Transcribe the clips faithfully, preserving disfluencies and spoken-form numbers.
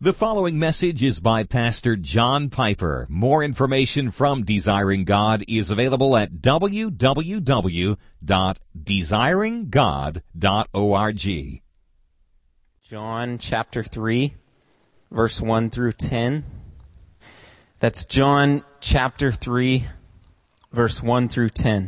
The following message is by Pastor John Piper. More information from Desiring God is available at w w w dot desiring god dot org. John chapter three, verse one through ten. That's John chapter three, verse one through ten.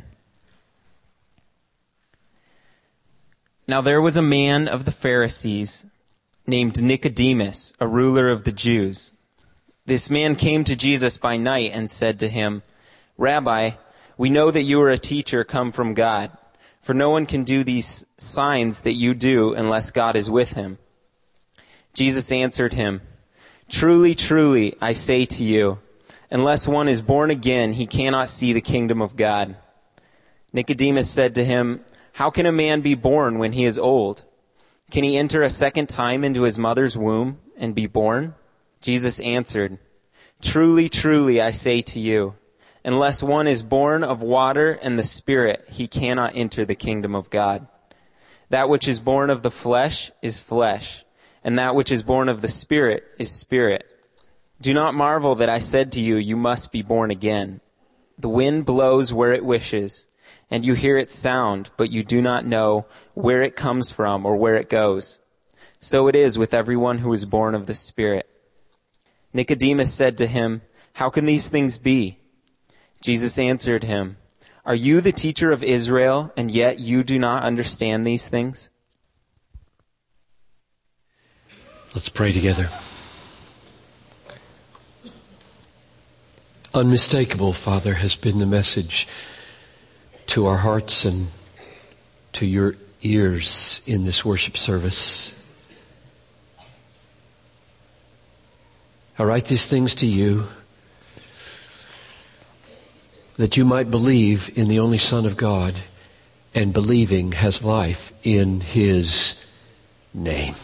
Now there was a man of the Pharisees named Nicodemus, a ruler of the Jews. This man came to Jesus by night and said to him, "Rabbi, we know that you are a teacher come from God, for no one can do these signs that you do unless God is with him." Jesus answered him, "Truly, truly, I say to you, unless one is born again, he cannot see the kingdom of God." Nicodemus said to him, "How can a man be born when he is old? Can he enter a second time into his mother's womb and be born?" Jesus answered, "Truly, truly, I say to you, unless one is born of water and the Spirit, he cannot enter the kingdom of God. That which is born of the flesh is flesh, and that which is born of the Spirit is spirit. Do not marvel that I said to you, you must be born again. The wind blows where it wishes, and you hear its sound, but you do not know where it comes from or where it goes. So it is with everyone who is born of the Spirit." Nicodemus said to him, "How can these things be?" Jesus answered him, "Are you the teacher of Israel, and yet you do not understand these things?" Let's pray together. Unmistakable, Father, has been the message to our hearts and to your ears in this worship service. I write these things to you that you might believe in the only Son of God, and believing has life in His name.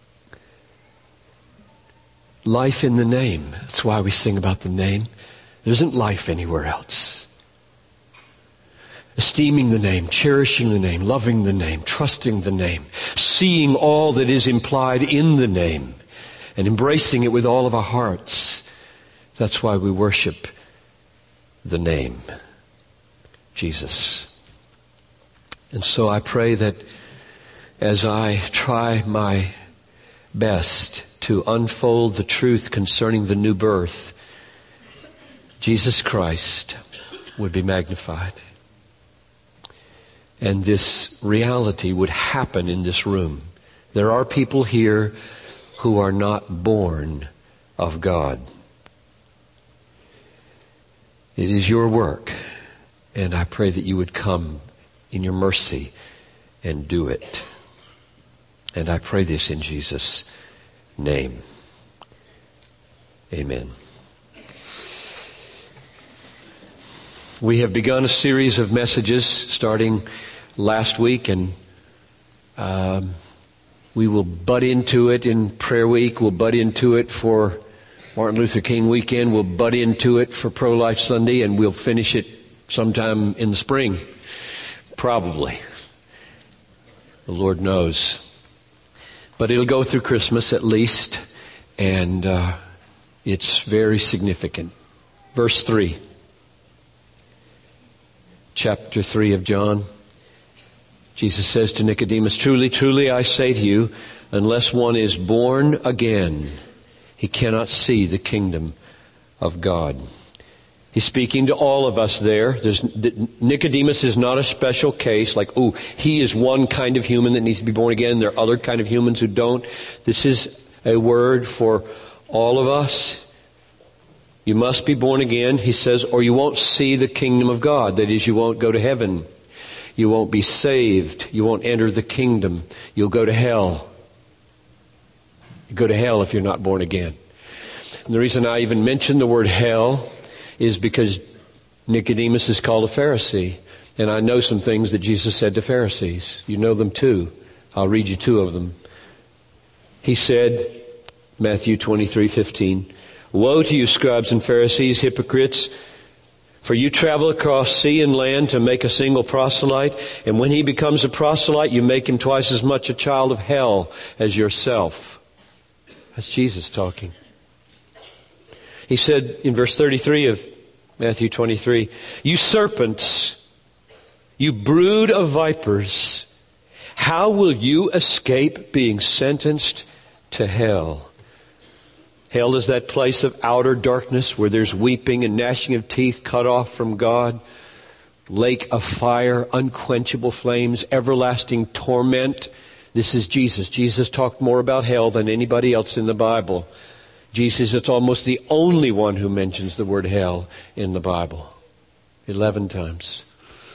Life in the name. That's why we sing about the name. There isn't life anywhere else. Esteeming the name, cherishing the name, loving the name, trusting the name, seeing all that is implied in the name, and embracing it with all of our hearts. That's why we worship the name, Jesus. And so I pray that as I try my best to unfold the truth concerning the new birth, Jesus Christ would be magnified. And this reality would happen in this room. There are people here who are not born of God. It is your work, and I pray that you would come in your mercy and do it. And I pray this in Jesus' name. Amen. We have begun a series of messages starting last week, and um, we will butt into it in prayer week. We'll butt into it for Martin Luther King weekend. We'll butt into it for Pro-Life Sunday, and we'll finish it sometime in the spring, probably. The Lord knows. But it'll go through Christmas at least, and uh, it's very significant. Verse three. Chapter three of John. Jesus says to Nicodemus, "Truly, truly, I say to you, unless one is born again, he cannot see the kingdom of God." He's speaking to all of us there. There's, Nicodemus is not a special case, like, oh, he is one kind of human that needs to be born again. There are other kind of humans who don't. This is a word for all of us. You must be born again, he says, or you won't see the kingdom of God. That is, you won't go to heaven. You won't be saved. You won't enter the kingdom. You'll go to hell. You go to hell if you're not born again. And the reason I even mention the word hell is because Nicodemus is called a Pharisee. And I know some things that Jesus said to Pharisees. You know them too. I'll read you two of them. He said, Matthew twenty-three fifteen, "Woe to you, scribes and Pharisees, hypocrites! For you travel across sea and land to make a single proselyte, and when he becomes a proselyte, you make him twice as much a child of hell as yourself." That's Jesus talking. He said in verse thirty-three of Matthew twenty-three, "You serpents, you brood of vipers, how will you escape being sentenced to hell?" Hell is that place of outer darkness where there's weeping and gnashing of teeth, cut off from God. Lake of fire, unquenchable flames, everlasting torment. This is Jesus. Jesus talked more about hell than anybody else in the Bible. Jesus is almost the only one who mentions the word hell in the Bible. Eleven times.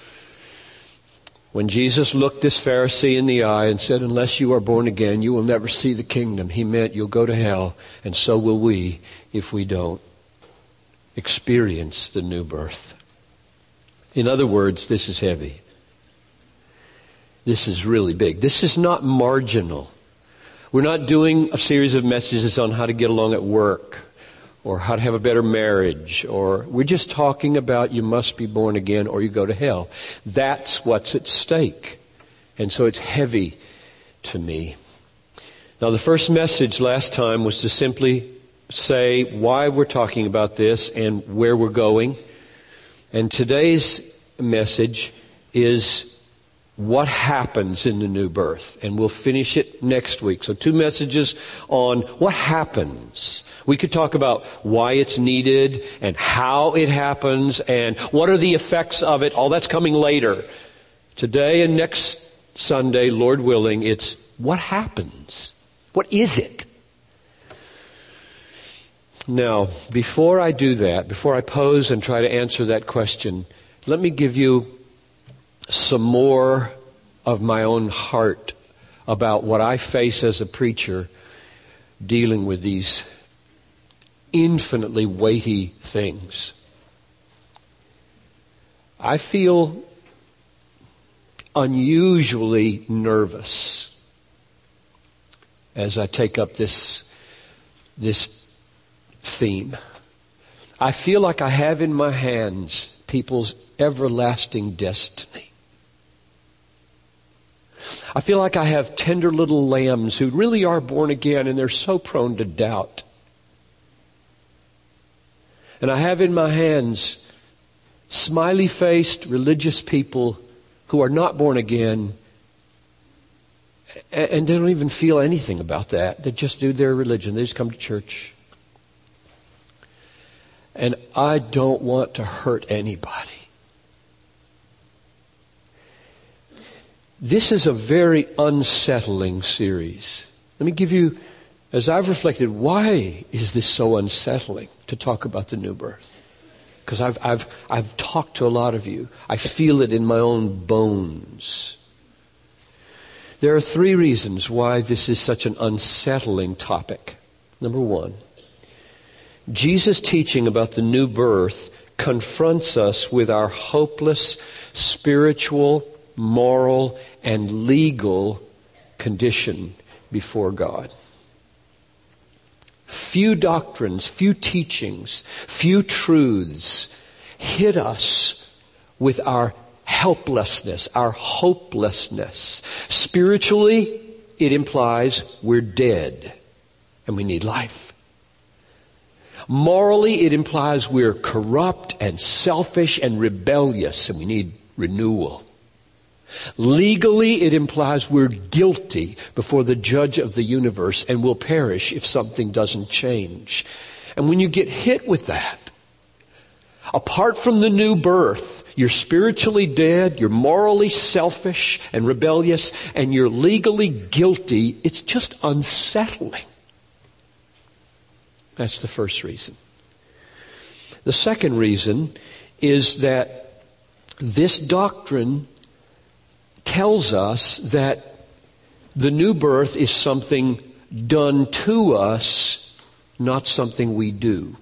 When Jesus looked this Pharisee in the eye and said, "Unless you are born again, you will never see the kingdom," he meant you'll go to hell, and so will we if we don't experience the new birth. In other words, this is heavy. This is really big. This is not marginal. We're not doing a series of messages on how to get along at work or how to have a better marriage, or we're just talking about you must be born again or you go to hell. That's what's at stake. And so it's heavy to me. Now, the first message last time was to simply say why we're talking about this and where we're going. And today's message is what happens in the new birth. And we'll finish it next week. So two messages on what happens. We could talk about why it's needed and how it happens and what are the effects of it. All that's coming later. Today and next Sunday, Lord willing, it's what happens. What is it? Now, before I do that, before I pose and try to answer that question, let me give you some more of my own heart about what I face as a preacher dealing with these infinitely weighty things. I feel unusually nervous as I take up this, this theme. I feel like I have in my hands people's everlasting destiny. I feel like I have tender little lambs who really are born again and they're so prone to doubt. And I have in my hands smiley-faced religious people who are not born again and they don't even feel anything about that. They just do their religion. They just come to church. And I don't want to hurt anybody. This is a very unsettling series. Let me give you, as I've reflected, why is this so unsettling to talk about the new birth? Because I've, I've, I've talked to a lot of you. I feel it in my own bones. There are three reasons why this is such an unsettling topic. Number one, Jesus' teaching about the new birth confronts us with our hopeless spiritual, moral, and legal condition before God. Few doctrines, few teachings, few truths hit us with our helplessness, our hopelessness. Spiritually, it implies we're dead and we need life. Morally, it implies we're corrupt and selfish and rebellious and we need renewal. Legally, it implies we're guilty before the judge of the universe and will perish if something doesn't change. And when you get hit with that, apart from the new birth, you're spiritually dead, you're morally selfish and rebellious, and you're legally guilty. It's just unsettling. That's the first reason. The second reason is that this doctrine tells us that the new birth is something done to us, not something we do.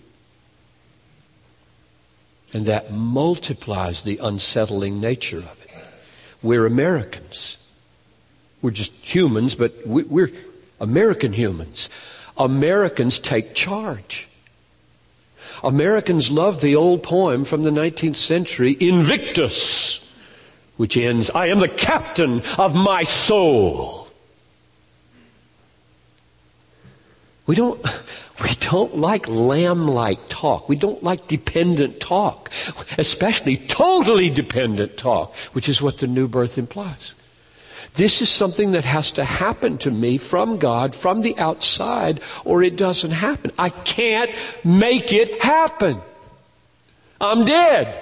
And that multiplies the unsettling nature of it. We're Americans. We're just humans, but we're American humans. Americans take charge. Americans love the old poem from the nineteenth century, Invictus, which ends, I am the captain of my soul. We don't, we don't like lamb-like talk. We don't like dependent talk, especially totally dependent talk, which is what the new birth implies. This is something that has to happen to me from God, from the outside, or it doesn't happen. I can't make it happen. I'm dead.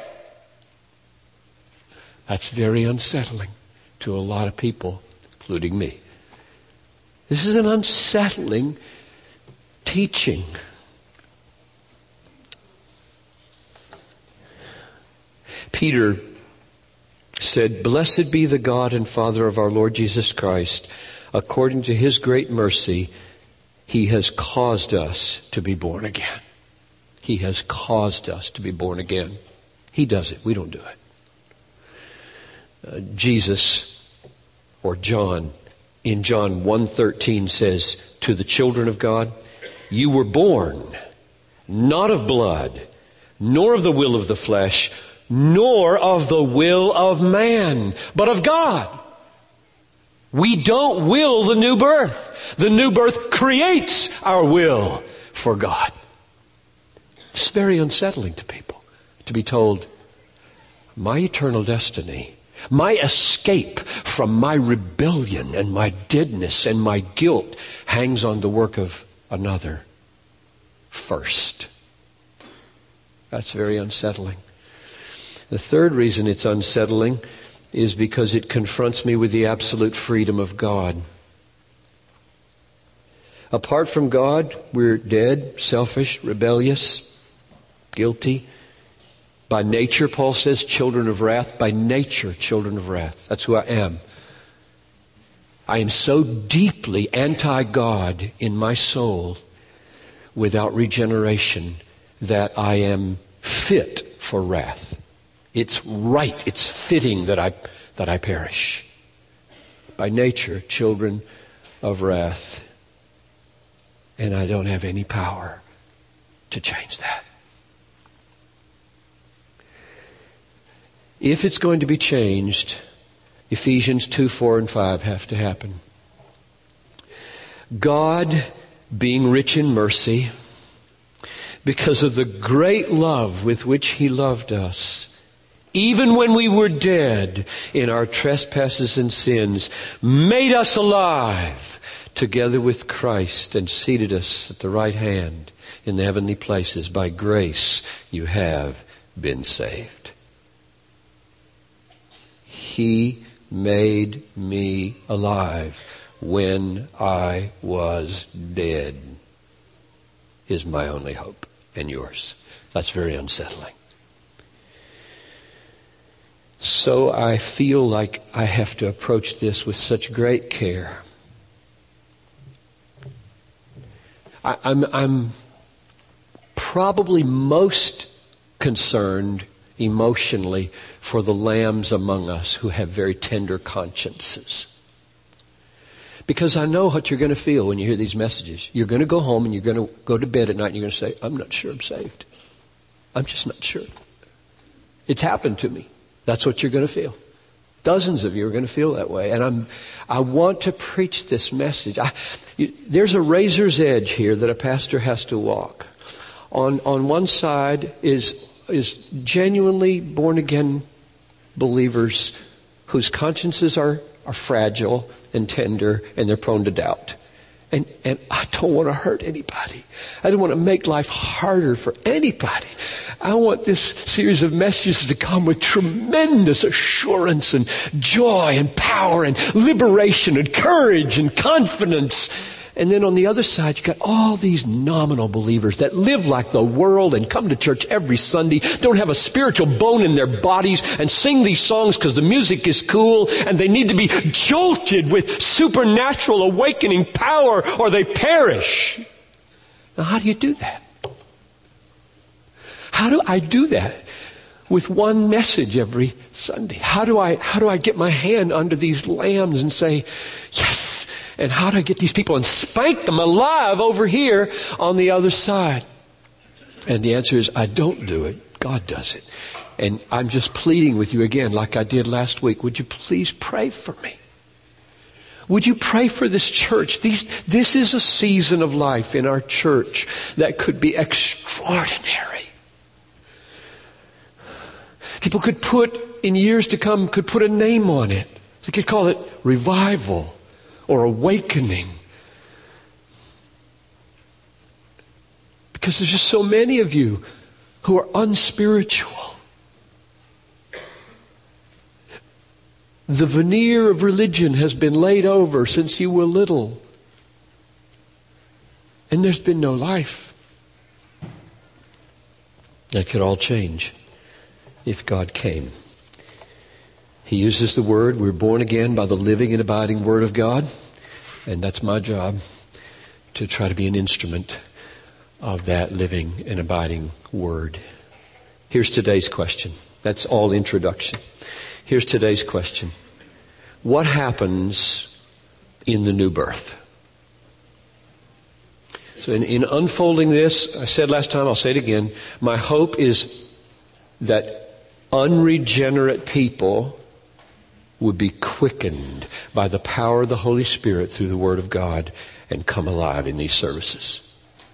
That's very unsettling to a lot of people, including me. This is an unsettling teaching. Peter said, "Blessed be the God and Father of our Lord Jesus Christ. According to His great mercy, He has caused us to be born again." He has caused us to be born again. He does it. We don't do it. Uh, Jesus, or John, in John one thirteen says, "To the children of God, you were born, not of blood, nor of the will of the flesh, nor of the will of man, but of God." We don't will the new birth. The new birth creates our will for God. It's very unsettling to people to be told, my eternal destiny, my escape from my rebellion and my deadness and my guilt hangs on the work of another first. That's very unsettling. The third reason it's unsettling is because it confronts me with the absolute freedom of God. Apart from God, we're dead, selfish, rebellious, guilty. By nature, Paul says, children of wrath. By nature, children of wrath. That's who I am. I am so deeply anti-God in my soul without regeneration that I am fit for wrath. It's right, it's fitting that I that I perish. By nature, children of wrath. And I don't have any power to change that. If it's going to be changed, Ephesians two, four, and five have to happen. God, being rich in mercy, because of the great love with which He loved us, even when we were dead in our trespasses and sins, made us alive together with Christ and seated us at the right hand in the heavenly places. By grace you have been saved. He made me alive when I was dead, is my only hope and yours. That's very unsettling. So I feel like I have to approach this with such great care. I, I'm, I'm probably most concerned emotionally for the lambs among us who have very tender consciences. Because I know what you're going to feel when you hear these messages. You're going to go home and you're going to go to bed at night and you're going to say, I'm not sure I'm saved. I'm just not sure. It's happened to me. That's what you're going to feel. Dozens of you are going to feel that way. And I'm, I want to preach this message. I, you, there's a razor's edge here that a pastor has to walk. On, on one side is, is genuinely born-again believers whose consciences are, are fragile and tender, and they're prone to doubt. And, and I don't want to hurt anybody. I don't want to make life harder for anybody. I want this series of messages to come with tremendous assurance and joy and power and liberation and courage and confidence. And then on the other side, you got all these nominal believers that live like the world and come to church every Sunday, don't have a spiritual bone in their bodies, and sing these songs because the music is cool, and they need to be jolted with supernatural awakening power or they perish. Now, how do you do that? How do I do that with one message every Sunday? How do I, how do I get my hand under these lambs and say, yes? And how do I get these people and spank them alive over here on the other side? And the answer is, I don't do it. God does it. And I'm just pleading with you again, like I did last week. Would you please pray for me? Would you pray for this church? These, this is a season of life in our church that could be extraordinary. People could put, in years to come, could put a name on it. They could call it revival or awakening. Because there's just so many of you who are unspiritual. The veneer of religion has been laid over since you were little. And there's been no life. That could all change if God came. He uses the word. We're born again by the living and abiding Word of God. And that's my job, to try to be an instrument of that living and abiding Word. Here's today's question. That's all introduction. Here's today's question. What happens in the new birth? So in, in unfolding this, I said last time, I'll say it again, my hope is that unregenerate people would be quickened by the power of the Holy Spirit through the Word of God and come alive in these services.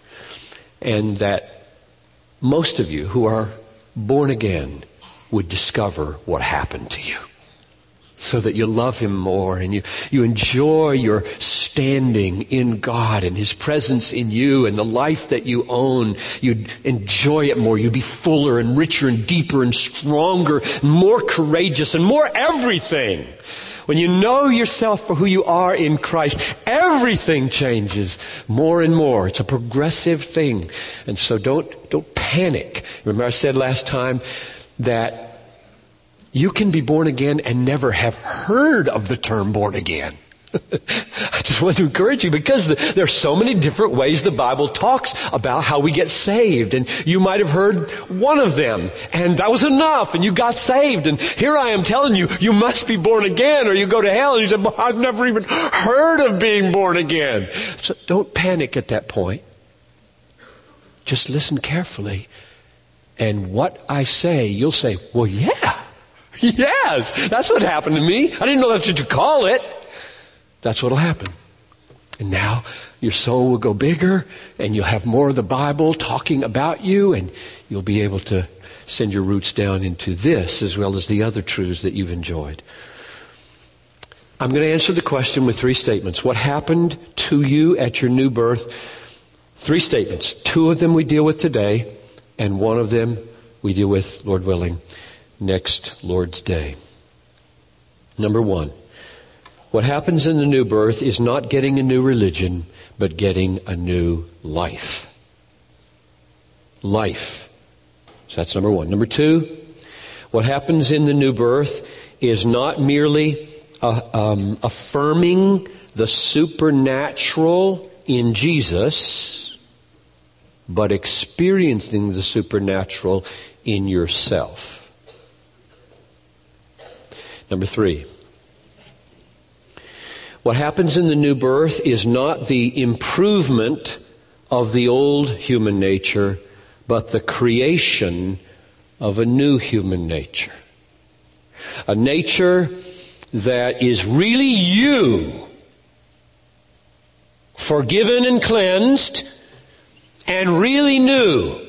And that most of you who are born again would discover what happened to you, so that you love Him more and you, you enjoy your standing in God and His presence in you and the life that you own. You'd enjoy it more. You'd be fuller and richer and deeper and stronger, and more courageous and more everything. When you know yourself for who you are in Christ, everything changes more and more. It's a progressive thing. And so don't, don't panic. Remember I said last time that you can be born again and never have heard of the term born again. I just want to encourage you, because the, there are so many different ways the Bible talks about how we get saved. And you might have heard one of them, and that was enough, and you got saved. And here I am telling you, you must be born again or you go to hell. And you said, well, I've never even heard of being born again. So don't panic at that point. Just listen carefully. And what I say, you'll say, well, yeah. Yes, that's what happened to me. I didn't know that's what you call it. That's what will happen. And now your soul will go bigger, and you'll have more of the Bible talking about you, and you'll be able to send your roots down into this as well as the other truths that you've enjoyed. I'm going to answer the question with three statements. What happened to you at your new birth? Three statements. Two of them we deal with today, and one of them we deal with, Lord willing, next Lord's Day. Number one. What happens in the new birth is not getting a new religion, but getting a new life. Life. So that's number one. Number two, what happens in the new birth is not merely uh, um, affirming the supernatural in Jesus, but experiencing the supernatural in yourself. Number three. What happens in the new birth is not the improvement of the old human nature, but the creation of a new human nature. A nature that is really you, forgiven and cleansed, and really new,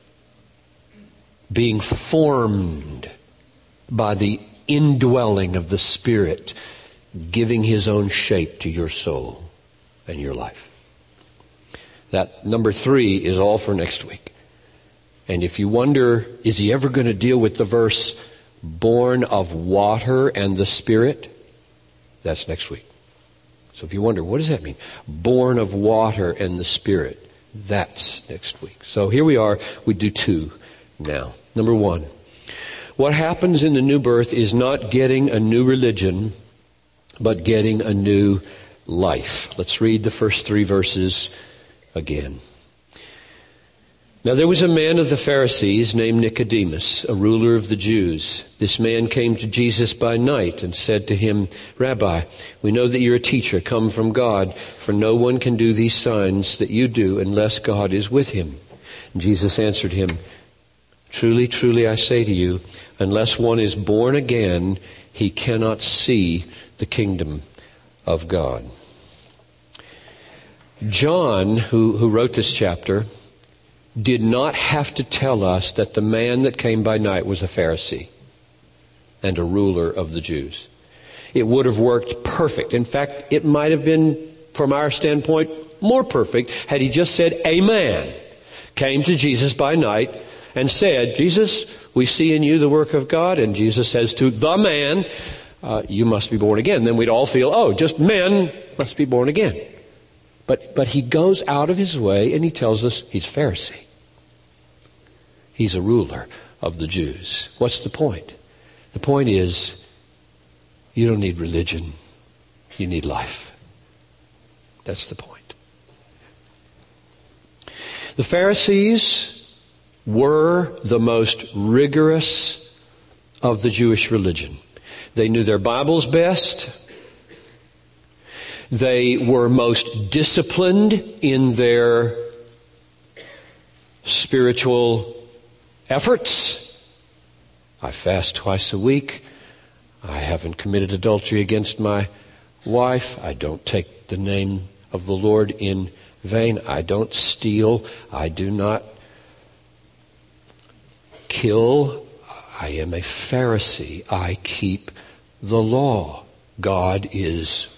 being formed by the indwelling of the Spirit, giving His own shape to your soul and your life. That number three is all for next week. And if you wonder, is he ever going to deal with the verse, born of water and the Spirit? That's next week. So if you wonder, what does that mean? Born of water and the Spirit. That's next week. So here we are. We do two now. Number one, what happens in the new birth is not getting a new religion, but getting a new life. Let's read the first three verses again. Now there was a man of the Pharisees named Nicodemus, a ruler of the Jews. This man came to Jesus by night and said to him, Rabbi, we know that you're a teacher come from God, for no one can do these signs that you do unless God is with him. And Jesus answered him, Truly, truly, I say to you, unless one is born again, he cannot see the kingdom of God. John, who, who wrote this chapter, did not have to tell us that the man that came by night was a Pharisee and a ruler of the Jews. It would have worked perfect. In fact, it might have been, from our standpoint, more perfect had he just said, a man came to Jesus by night and said, Jesus, we see in you the work of God. And Jesus says to the man, uh, you must be born again. Then we'd all feel, oh, just men must be born again. But, but he goes out of his way and he tells us he's a Pharisee. He's a ruler of the Jews. What's the point? The point is, you don't need religion. You need life. That's the point. The Pharisees were the most rigorous of the Jewish religion. They knew their Bibles best. They were most disciplined in their spiritual efforts. I fast twice a week. I haven't committed adultery against my wife. I don't take the name of the Lord in vain. I don't steal. I do not kill. I am a Pharisee. I keep the law. God is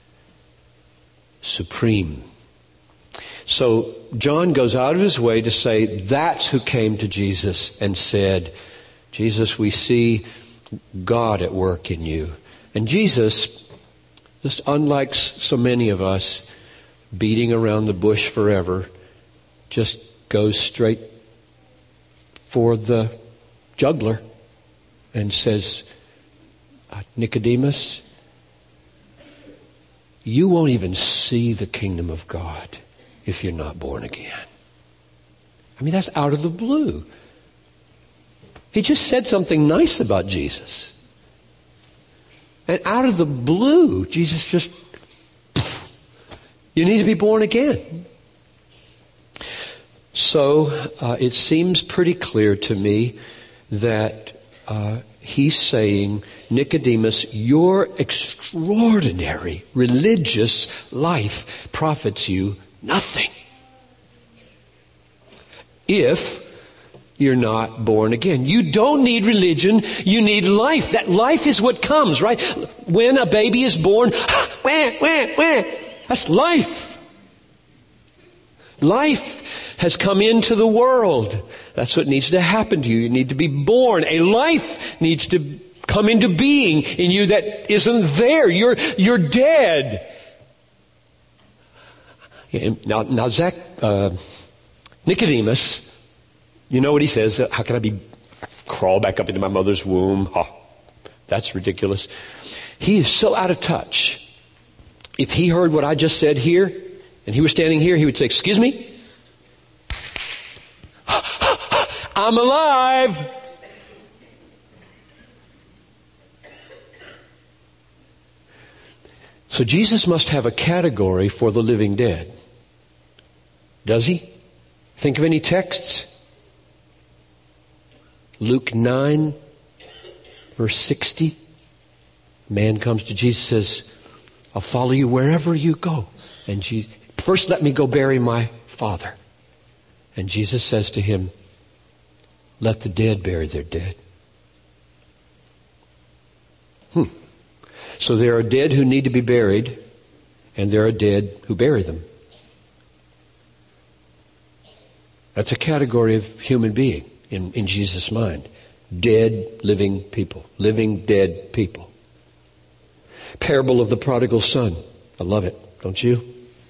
supreme. So John goes out of his way to say that's who came to Jesus and said, Jesus, we see God at work in you. And Jesus, just unlike so many of us, beating around the bush forever, just goes straight for the jugular and says, Nicodemus, you won't even see the kingdom of God if you're not born again. I mean, that's out of the blue. He just said something nice about Jesus. And out of the blue, Jesus just, you need to be born again. So uh, it seems pretty clear to me that uh, he's saying, Nicodemus, your extraordinary religious life profits you nothing if you're not born again. You don't need religion, you need life. That life is what comes, right? When a baby is born, wah, wah, wah, that's life. Life has come into the world. That's what needs to happen to you. You need to be born. A life needs to come into being in you that isn't there. You're, you're dead. Now, now Zach, uh, Nicodemus, you know what he says? How can I be crawl back up into my mother's womb? Oh, that's ridiculous. He is so out of touch. If he heard what I just said here, and he was standing here, he would say, excuse me? I'm alive. So Jesus must have a category for the living dead. Does he? Think of any texts? Luke nine, verse sixty. Man comes to Jesus and says, I'll follow you wherever you go. And Jesus, first let me go bury my father. And Jesus says to him, let the dead bury their dead. Hmm. So there are dead who need to be buried, and there are dead who bury them. That's a category of human being in, in Jesus' mind. Dead, living people. Living, dead people. Parable of the prodigal son. I love it, don't you?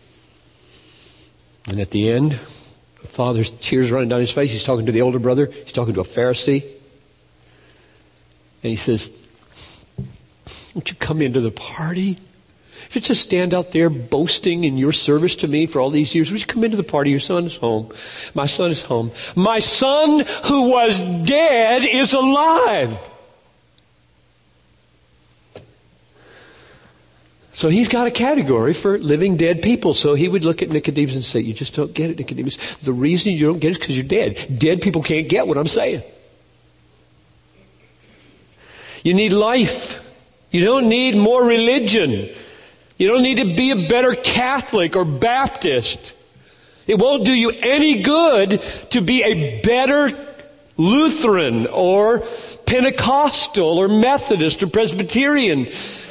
And at the end, the father's tears running down his face. He's talking to the older brother. He's talking to a Pharisee. And he says, won't you come into the party? If you just stand out there boasting in your service to me for all these years, would you come into the party? Your son is home. My son is home. My son who was dead is alive. So he's got a category for living dead people. So he would look at Nicodemus and say, you just don't get it, Nicodemus. The reason you don't get it is because you're dead. Dead people can't get what I'm saying. You need life. You don't need more religion. You don't need to be a better Catholic or Baptist. It won't do you any good to be a better Lutheran or Pentecostal or Methodist or Presbyterian.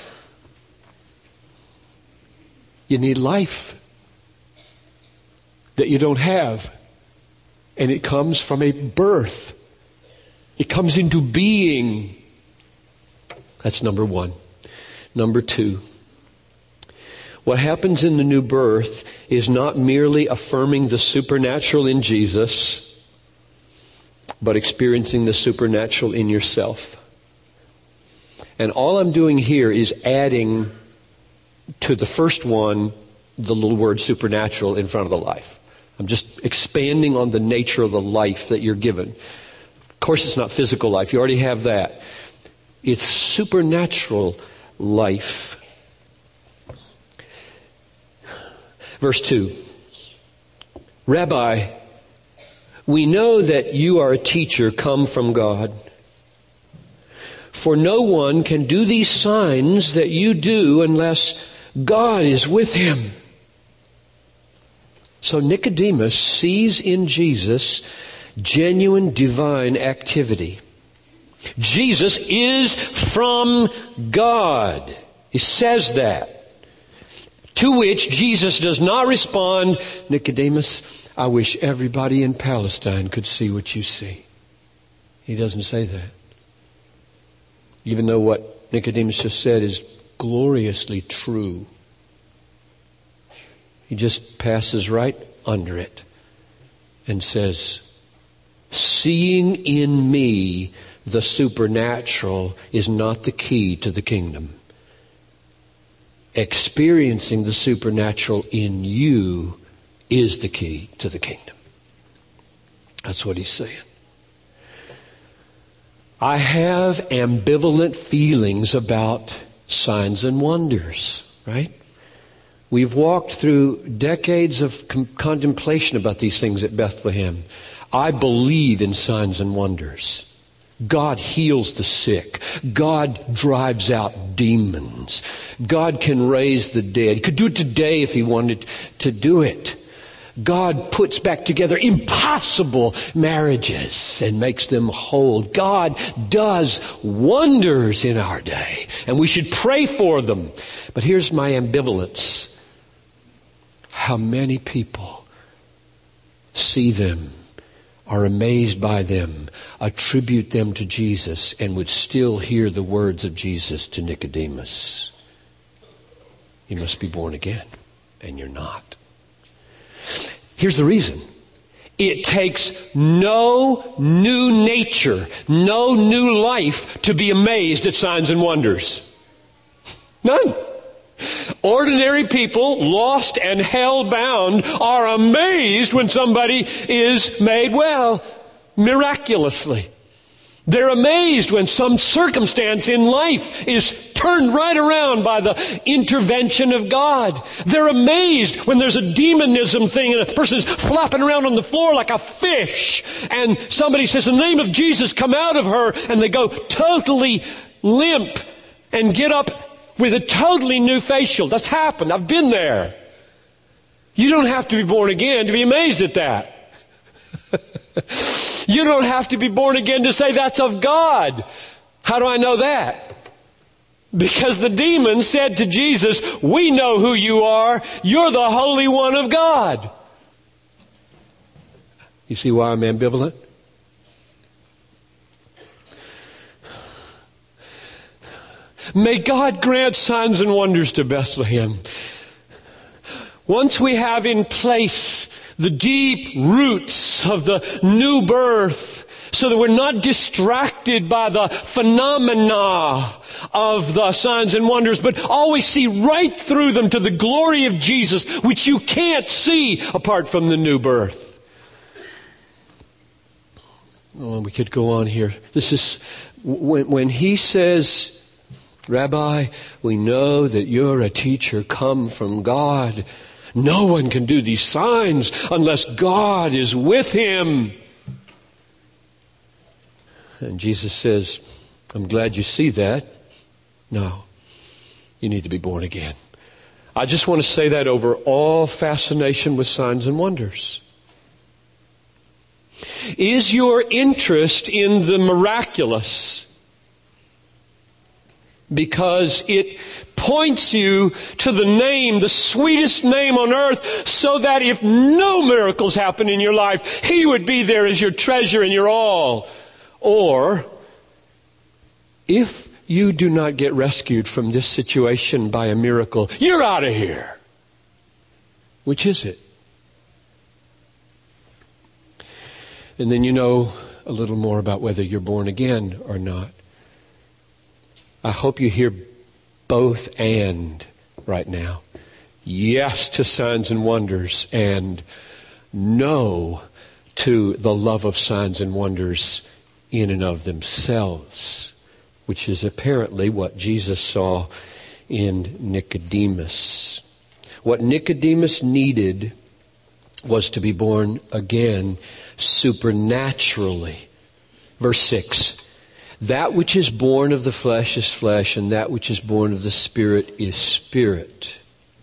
You need life that you don't have. And it comes from a birth. It comes into being. That's number one. Number two. What happens in the new birth is not merely affirming the supernatural in Jesus, but experiencing the supernatural in yourself. And all I'm doing here is adding to the first one the little word supernatural in front of the life. I'm just expanding on the nature of the life that you're given. Of course, it's not physical life. You already have that. It's supernatural life. Verse two. Rabbi, we know that you are a teacher come from God. For no one can do these signs that you do unless God is with him. So Nicodemus sees in Jesus genuine divine activity. Jesus is from God. He says that. To which Jesus does not respond, Nicodemus, I wish everybody in Palestine could see what you see. He doesn't say that. Even though what Nicodemus just said is gloriously true. He just passes right under it and says, seeing in me the supernatural is not the key to the kingdom. Experiencing the supernatural in you is the key to the kingdom. That's what he's saying. I have ambivalent feelings about signs and wonders, right? We've walked through decades of com- contemplation about these things at Bethlehem. I believe in signs and wonders. God heals the sick. God drives out demons. God can raise the dead. He could do it today if he wanted to do it. God puts back together impossible marriages and makes them whole. God does wonders in our day, and we should pray for them. But here's my ambivalence. How many people see them, are amazed by them, attribute them to Jesus, and would still hear the words of Jesus to Nicodemus. You must be born again, and you're not. Here's the reason. It takes no new nature, no new life to be amazed at signs and wonders. None. Ordinary people, lost and hell-bound, are amazed when somebody is made well, miraculously. They're amazed when some circumstance in life is turned right around by the intervention of God. They're amazed when there's a demonism thing and a person is flopping around on the floor like a fish, and somebody says, in the name of Jesus, come out of her, and they go totally limp and get up with a totally new facial. That's happened. I've been there. You don't have to be born again to be amazed at that. You don't have to be born again to say that's of God. How do I know that? Because the demon said to Jesus, we know who you are. You're the Holy One of God. You see why I'm ambivalent? May God grant signs and wonders to Bethlehem. Once we have in place the deep roots of the new birth, so that we're not distracted by the phenomena of the signs and wonders, but always see right through them to the glory of Jesus, which you can't see apart from the new birth. Oh, we could go on here. This is when, when he says, Rabbi, we know that you're a teacher come from God. No one can do these signs unless God is with him. And Jesus says, I'm glad you see that. No, you need to be born again. I just want to say that over all fascination with signs and wonders. Is your interest in the miraculous because it points you to the name, the sweetest name on earth, so that if no miracles happen in your life, He would be there as your treasure and your all? Or, if you do not get rescued from this situation by a miracle, you're out of here. Which is it? And then you know a little more about whether you're born again or not. I hope you hear both and right now. Yes to signs and wonders, and no to the love of signs and wonders in and of themselves, which is apparently what Jesus saw in Nicodemus. What Nicodemus needed was to be born again supernaturally. Verse six. That which is born of the flesh is flesh, and that which is born of the Spirit is spirit.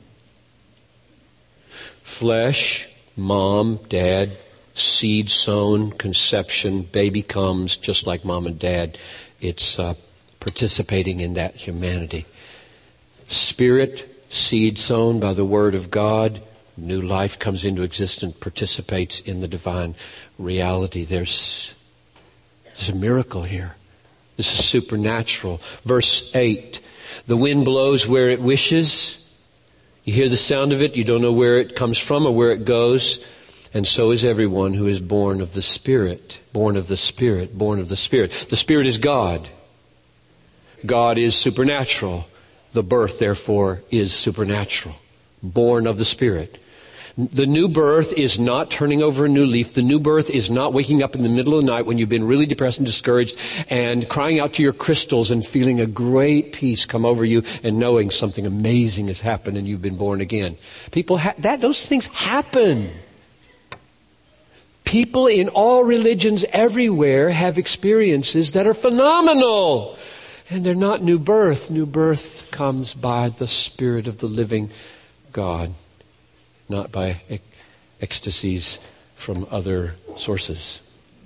Flesh, mom, dad, seed sown, conception, baby comes, just like mom and dad. It's uh, participating in that humanity. Spirit, seed sown by the Word of God, new life comes into existence, participates in the divine reality. There's, there's a miracle here. This is supernatural. Verse eight, the wind blows where it wishes. You hear the sound of it. You don't know where it comes from or where it goes. And so is everyone who is born of the Spirit. Born of the Spirit. Born of the Spirit. The Spirit is God. God is supernatural. The birth, therefore, is supernatural. Born of the Spirit. The new birth is not turning over a new leaf. The new birth is not waking up in the middle of the night when you've been really depressed and discouraged and crying out to your crystals and feeling a great peace come over you and knowing something amazing has happened and you've been born again. People, ha- that those things happen. People in all religions everywhere have experiences that are phenomenal. And they're not new birth. New birth comes by the Spirit of the living God, not by ec- ecstasies from other sources.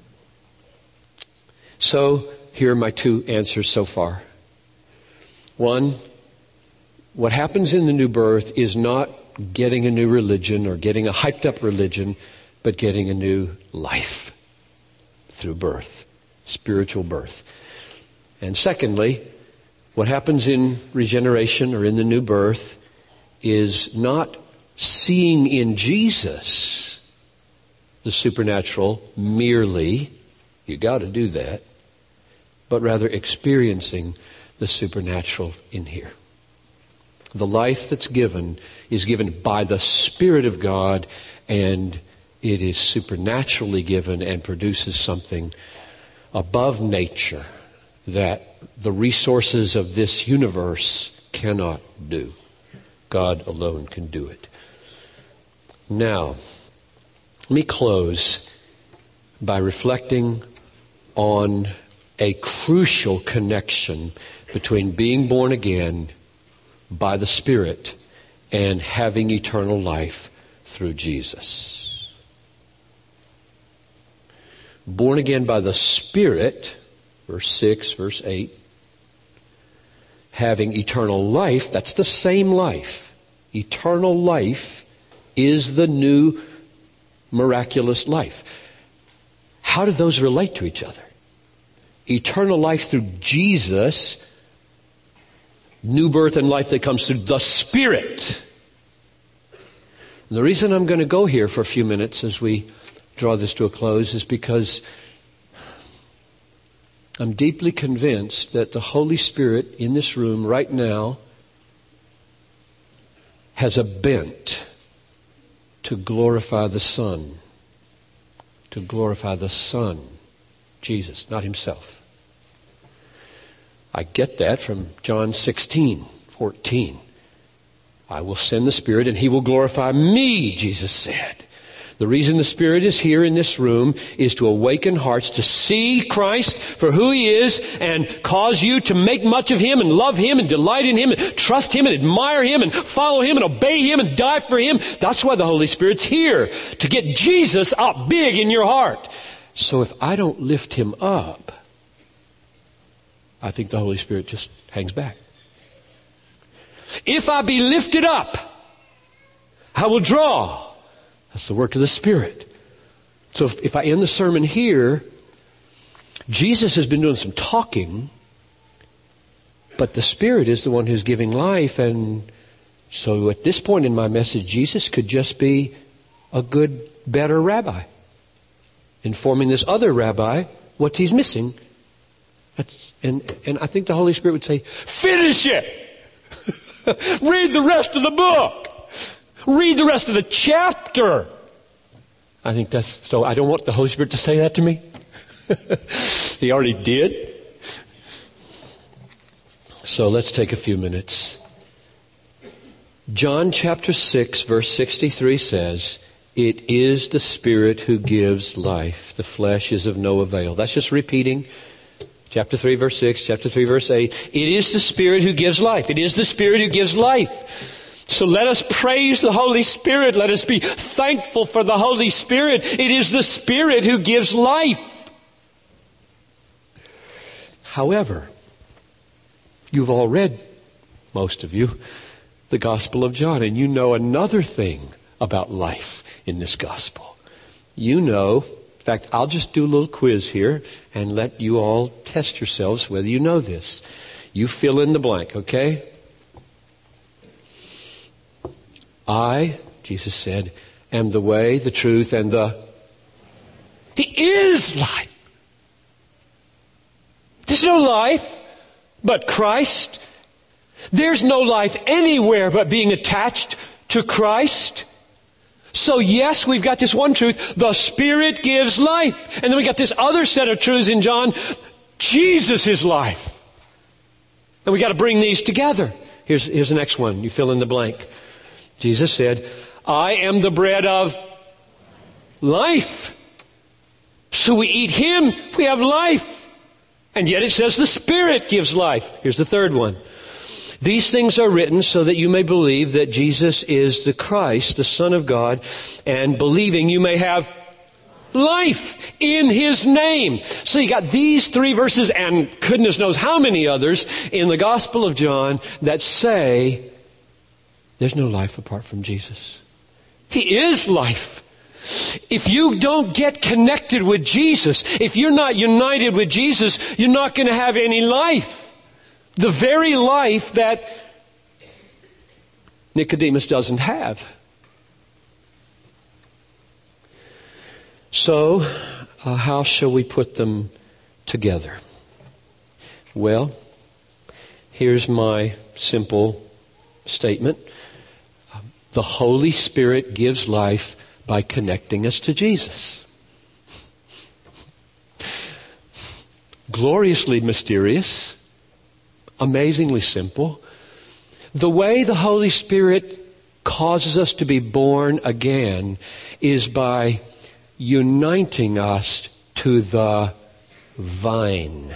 So, here are my two answers so far. One, what happens in the new birth is not getting a new religion or getting a hyped up religion, but getting a new life through birth, spiritual birth. And secondly, what happens in regeneration or in the new birth is not seeing in Jesus the supernatural merely, you got to do that, but rather experiencing the supernatural in here. The life that's given is given by the Spirit of God, and it is supernaturally given and produces something above nature that the resources of this universe cannot do. God alone can do it. Now, let me close by reflecting on a crucial connection between being born again by the Spirit and having eternal life through Jesus. Born again by the Spirit, verse six, verse eight, having eternal life, that's the same life. Eternal life is the new miraculous life. How do those relate to each other? Eternal life through Jesus, new birth and life that comes through the Spirit. And the reason I'm going to go here for a few minutes as we draw this to a close is because I'm deeply convinced that the Holy Spirit in this room right now has a bent to glorify the Son. To glorify the Son, Jesus, not Himself. I get that from John sixteen, fourteen. I will send the Spirit and He will glorify me, Jesus said. The reason the Spirit is here in this room is to awaken hearts to see Christ for who He is and cause you to make much of Him and love Him and delight in Him and trust Him and admire Him and follow Him and obey Him and die for Him. That's why the Holy Spirit's here, to get Jesus up big in your heart. So if I don't lift Him up, I think the Holy Spirit just hangs back. If I be lifted up, I will draw. That's the work of the Spirit. So if, if I end the sermon here, Jesus has been doing some talking, but the Spirit is the one who's giving life. And so at this point in my message, Jesus could just be a good, better rabbi, informing this other rabbi what he's missing. That's, and, and I think the Holy Spirit would say, finish it! Read the rest of the book! Read the rest of the chapter. I think that's, so I don't want the Holy Spirit to say that to me. He already did. So let's take a few minutes. John chapter six, verse sixty-three says, it is the Spirit who gives life. The flesh is of no avail. That's just repeating chapter three, verse six, chapter three, verse eight. It is the Spirit who gives life. It is the Spirit who gives life. So let us praise the Holy Spirit. Let us be thankful for the Holy Spirit. It is the Spirit who gives life. However, you've all read, most of you, the Gospel of John, and you know another thing about life in this Gospel. You know, in fact, I'll just do a little quiz here and let you all test yourselves whether you know this. You fill in the blank, okay? I, Jesus said, am the way, the truth, and the... He is life. There's no life but Christ. There's no life anywhere but being attached to Christ. So yes, we've got this one truth. The Spirit gives life. And then we got this other set of truths in John. Jesus is life. And we got to bring these together. Here's, here's the next one. You fill in the blank. Jesus said, I am the bread of life. So we eat Him, we have life. And yet it says the Spirit gives life. Here's the third one. These things are written so that you may believe that Jesus is the Christ, the Son of God, and believing you may have life in His name. So you got these three verses and goodness knows how many others in the Gospel of John that say there's no life apart from Jesus. He is life. If you don't get connected with Jesus, if you're not united with Jesus, you're not going to have any life. The very life that Nicodemus doesn't have. So, uh, how shall we put them together? Well, here's my simple statement. Um, the Holy Spirit gives life by connecting us to Jesus. Gloriously mysterious, amazingly simple. The way the Holy Spirit causes us to be born again is by uniting us to the vine.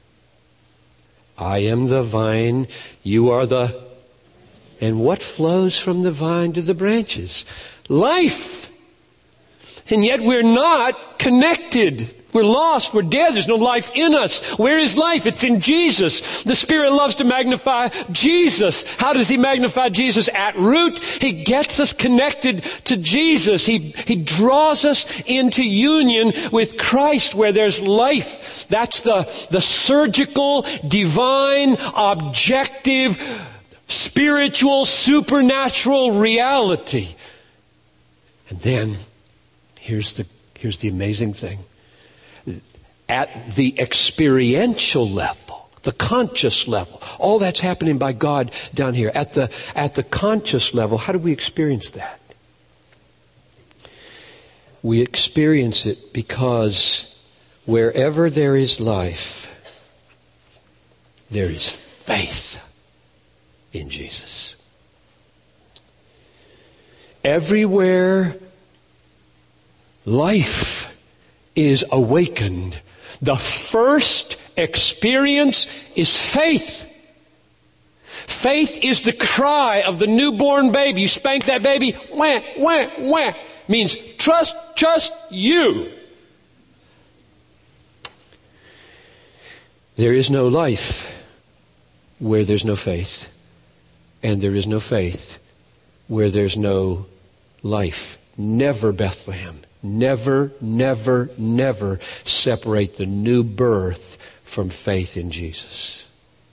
I am the vine, you are the... And what flows from the vine to the branches? Life! And yet we're not connected. We're lost. We're dead. There's no life in us. Where is life? It's in Jesus. The Spirit loves to magnify Jesus. How does He magnify Jesus? At root, He gets us connected to Jesus. He, he draws us into union with Christ where there's life. That's the, the surgical, divine, objective, spiritual, supernatural reality. And then, here's the, here's the amazing thing. At the experiential level, the conscious level, all that's happening by God down here. At the, at the conscious level, how do we experience that? We experience it because wherever there is life, there is faith in Jesus. Everywhere life is awakened. The first experience is faith. Faith is the cry of the newborn baby. You spank that baby, wah, wah, wah. Means trust, trust you. There is no life where there's no faith. And there is no faith where there's no life. Never, Bethlehem, never, never, never separate the new birth from faith in Jesus.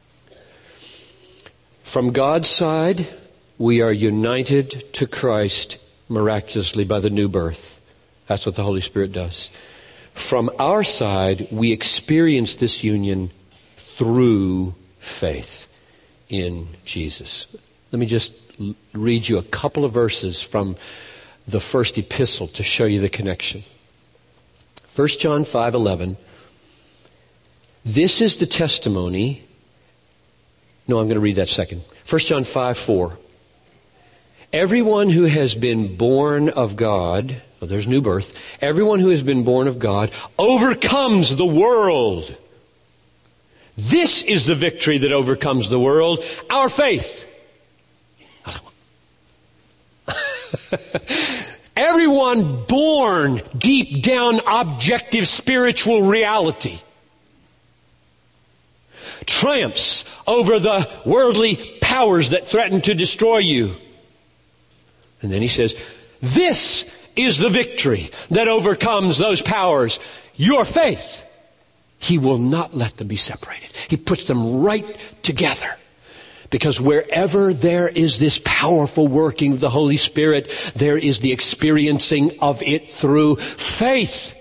From God's side, we are united to Christ miraculously by the new birth. That's what the Holy Spirit does. From our side, we experience this union through faith in Jesus. Let me just l- read you a couple of verses from the first epistle to show you the connection. First John five eleven. This is the testimony. No, I'm going to read that second. First John five four. Everyone who has been born of God, well, there's new birth. Everyone who has been born of God overcomes the world. This is the victory that overcomes the world, our faith. Everyone born deep down objective spiritual reality triumphs over the worldly powers that threaten to destroy you. And then he says, this is the victory that overcomes those powers, your faith. He will not let them be separated. He puts them right together. Because wherever there is this powerful working of the Holy Spirit, there is the experiencing of it through faith.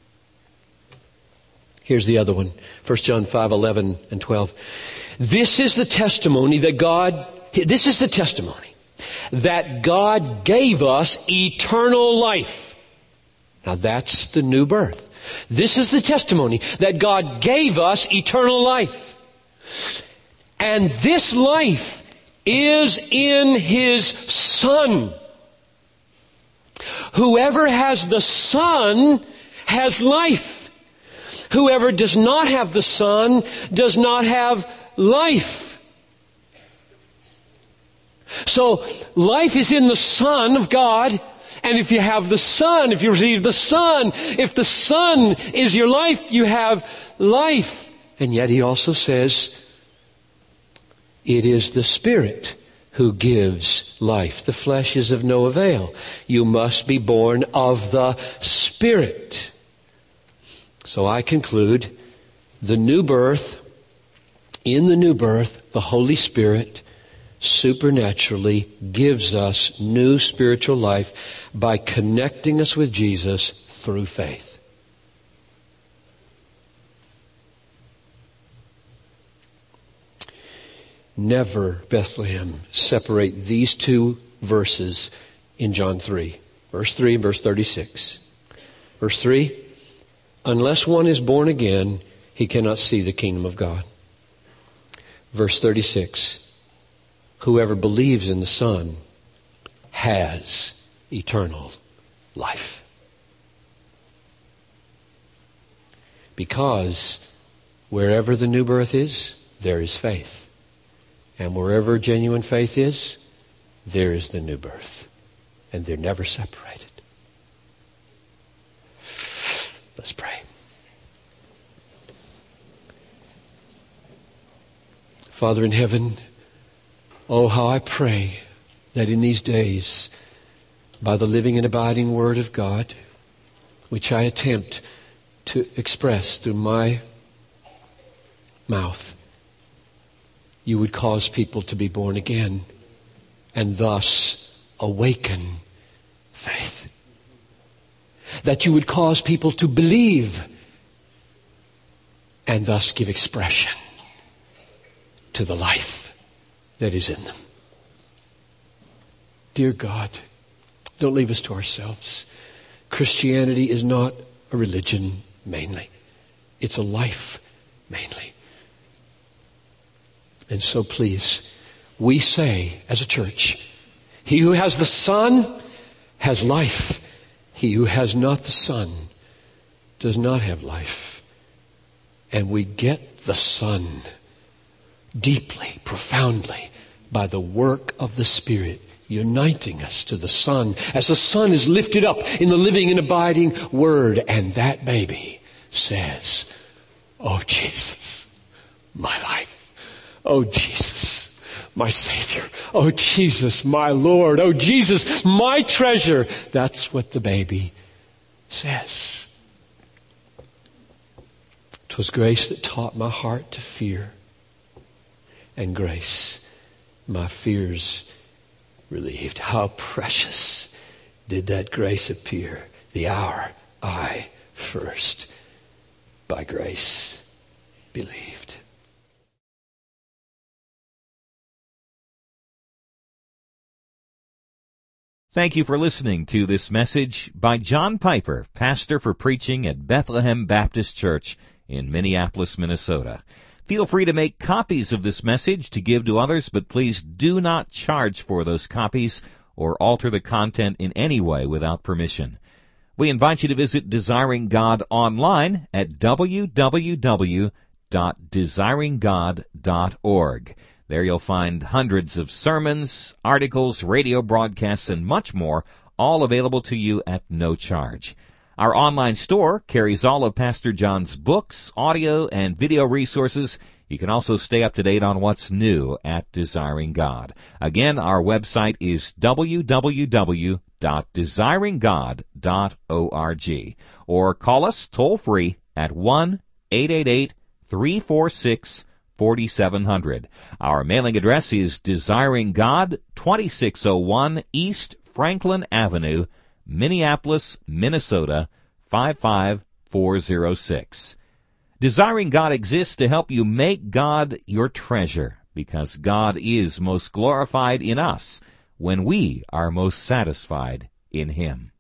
Here's the other one. First John five eleven and twelve. This is the testimony that God, this is the testimony that God gave us eternal life. Now that's the new birth. This is the testimony that God gave us eternal life. And this life is in His Son. Whoever has the Son has life. Whoever does not have the Son does not have life. So life is in the Son of God. And if you have the Son, if you receive the Son, if the Son is your life, you have life. And yet He also says, it is the Spirit who gives life. The flesh is of no avail. You must be born of the Spirit. So I conclude, the new birth, in the new birth, the Holy Spirit supernaturally gives us new spiritual life by connecting us with Jesus through faith. Never, Bethlehem, separate these two verses in John three. Verse three and verse thirty-six. Verse three, unless one is born again, he cannot see the kingdom of God. Verse thirty-six, whoever believes in the Son has eternal life. Because wherever the new birth is, there is faith. And wherever genuine faith is, there is the new birth. And they're never separated. Let's pray. Father in heaven, oh, how I pray that in these days, by the living and abiding Word of God, which I attempt to express through my mouth, you would cause people to be born again and thus awaken faith. That you would cause people to believe and thus give expression to the life that is in them. Dear God, don't leave us to ourselves. Christianity is not a religion mainly. It's a life mainly. And so please, we say as a church, he who has the Son has life. He who has not the Son does not have life. And we get the Son deeply, profoundly, by the work of the Spirit, uniting us to the Son, as the Son is lifted up in the living and abiding Word. And that baby says, "Oh, Jesus, my life. Oh, Jesus, my Savior. Oh, Jesus, my Lord. Oh, Jesus, my treasure." That's what the baby says. 'Twas grace that taught my heart to fear, and grace my fears relieved. How precious did that grace appear the hour I first by grace believed. Thank you for listening to this message by John Piper, pastor for preaching at Bethlehem Baptist Church in Minneapolis, Minnesota. Feel free to make copies of this message to give to others, but please do not charge for those copies or alter the content in any way without permission. We invite you to visit Desiring God online at w w w dot desiring god dot org. There you'll find hundreds of sermons, articles, radio broadcasts, and much more, all available to you at no charge. Our online store carries all of Pastor John's books, audio, and video resources. You can also stay up to date on what's new at Desiring God. Again, our website is w w w dot desiring god dot org, or call us toll-free at one eight eight eight, three four six, four seven zero zero. Our mailing address is Desiring God, twenty-six oh one East Franklin Avenue, Minneapolis, Minnesota, five five four zero six. Desiring God exists to help you make God your treasure, because God is most glorified in us when we are most satisfied in Him.